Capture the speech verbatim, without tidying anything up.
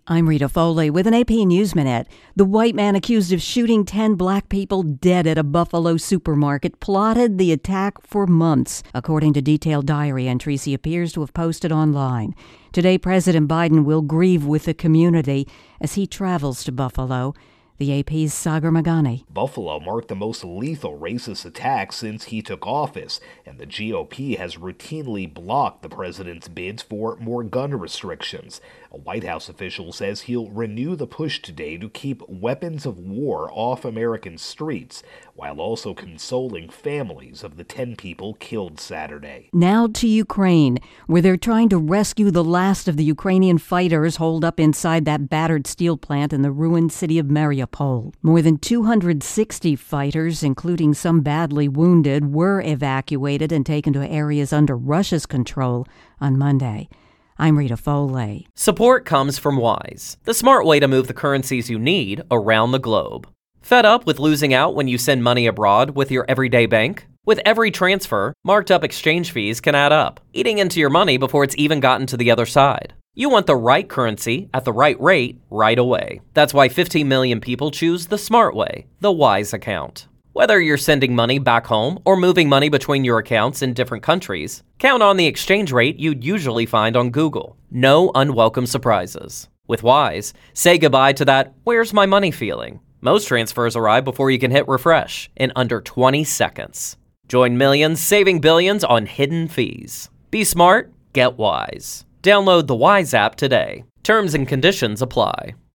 I'm Rita Foley with an A P News Minute. The white man accused of shooting ten black people dead at a Buffalo supermarket plotted the attack for months, according to detailed diary entries he appears to have posted online. Today, President Biden will grieve with the community as he travels to Buffalo. The A P's Sagar Meghani. Buffalo marked the most lethal racist attack since he took office, and the G O P has routinely blocked the president's bids for more gun restrictions. A White House official says he'll renew the push today to keep weapons of war off American streets, while also consoling families of the ten people killed Saturday. Now to Ukraine, where they're trying to rescue the last of the Ukrainian fighters holed up inside that battered steel plant in the ruined city of Mariupol. More than two hundred sixty fighters, including some badly wounded, were evacuated and taken to areas under Russia's control on Monday. I'm Rita Foley. Support comes from Wise, the smart way to move the currencies you need around the globe. Fed up with losing out when you send money abroad with your everyday bank? With every transfer, marked up exchange fees can add up, eating into your money before it's even gotten to the other side. You want the right currency at the right rate right away. That's why fifteen million people choose the smart way, the Wise account. Whether you're sending money back home or moving money between your accounts in different countries, count on the exchange rate you'd usually find on Google. No unwelcome surprises. With Wise, say goodbye to that "where's my money" feeling. Most transfers arrive before you can hit refresh in under twenty seconds. Join millions saving billions on hidden fees. Be smart, get Wise. Download the Wise app today. Terms and conditions apply.